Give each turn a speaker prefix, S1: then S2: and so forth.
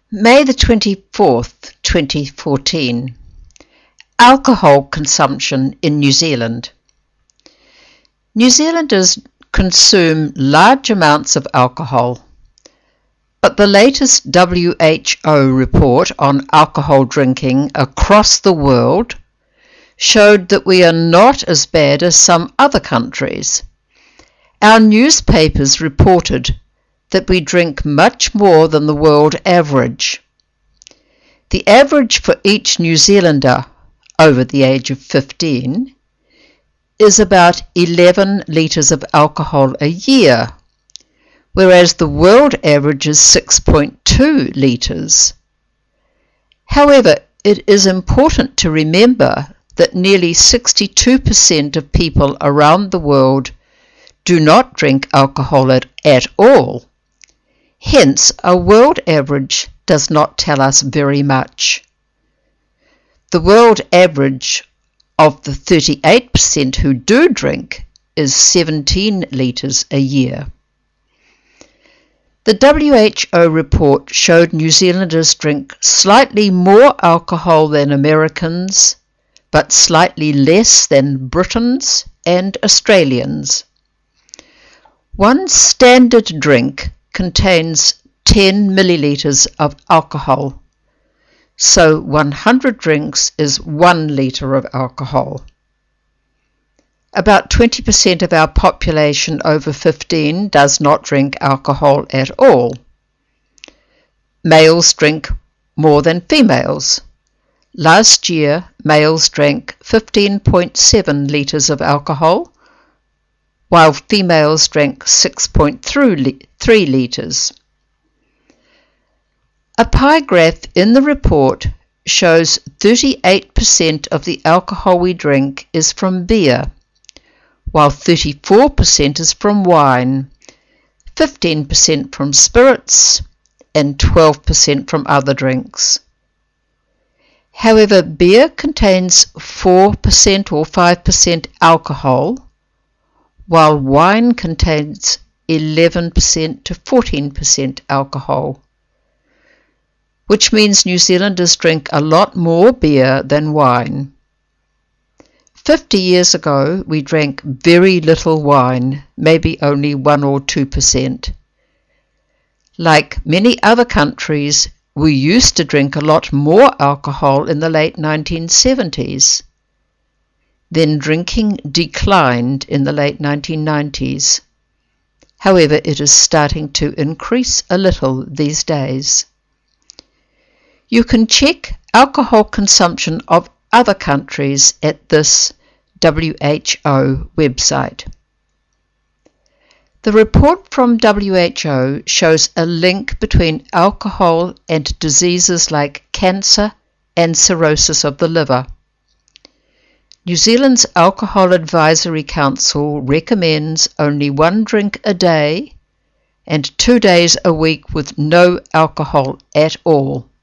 S1: May the 24th, 2014. Alcohol consumption in New Zealand. New Zealanders consume large amounts of alcohol, but the latest WHO report on alcohol drinking across the world showed that we are not as bad as some other countries. Our newspapers reported that we drink much more than the world average. The average for each New Zealander over the age of 15 is about 11 litres of alcohol a year, whereas the world average is 6.2 litres. However, it is important to remember that nearly 62% of people around the world do not drink alcohol at all. Hence, a world average does not tell us very much. The world average of the 38% who do drink is 17 litres a year. The WHO report showed New Zealanders drink slightly more alcohol than Americans, but slightly less than Britons and Australians. One standard drink contains 10 millilitres of alcohol, so 100 drinks is 1 litre of alcohol. About 20% of our population over 15 does not drink alcohol at all. Males drink more than females. Last year, males drank 15.7 litres of alcohol, while females drank 6.3 litres. A pie graph in the report shows 38% of the alcohol we drink is from beer, while 34% is from wine, 15% from spirits, and 12% from other drinks. However, beer contains 4% or 5% alcohol, while wine contains 11% to 14% alcohol, which means New Zealanders drink a lot more beer than wine. 50 years ago, we drank very little wine, maybe only 1 or 2%. Like many other countries, we used to drink a lot more alcohol in the late 1970s. Then drinking declined in the late 1990s. However, it is starting to increase a little these days. You can check alcohol consumption of other countries at this WHO website. The report from WHO shows a link between alcohol and diseases like cancer and cirrhosis of the liver. New Zealand's Alcohol Advisory Council recommends only 1 drink a day and 2 days a week with no alcohol at all.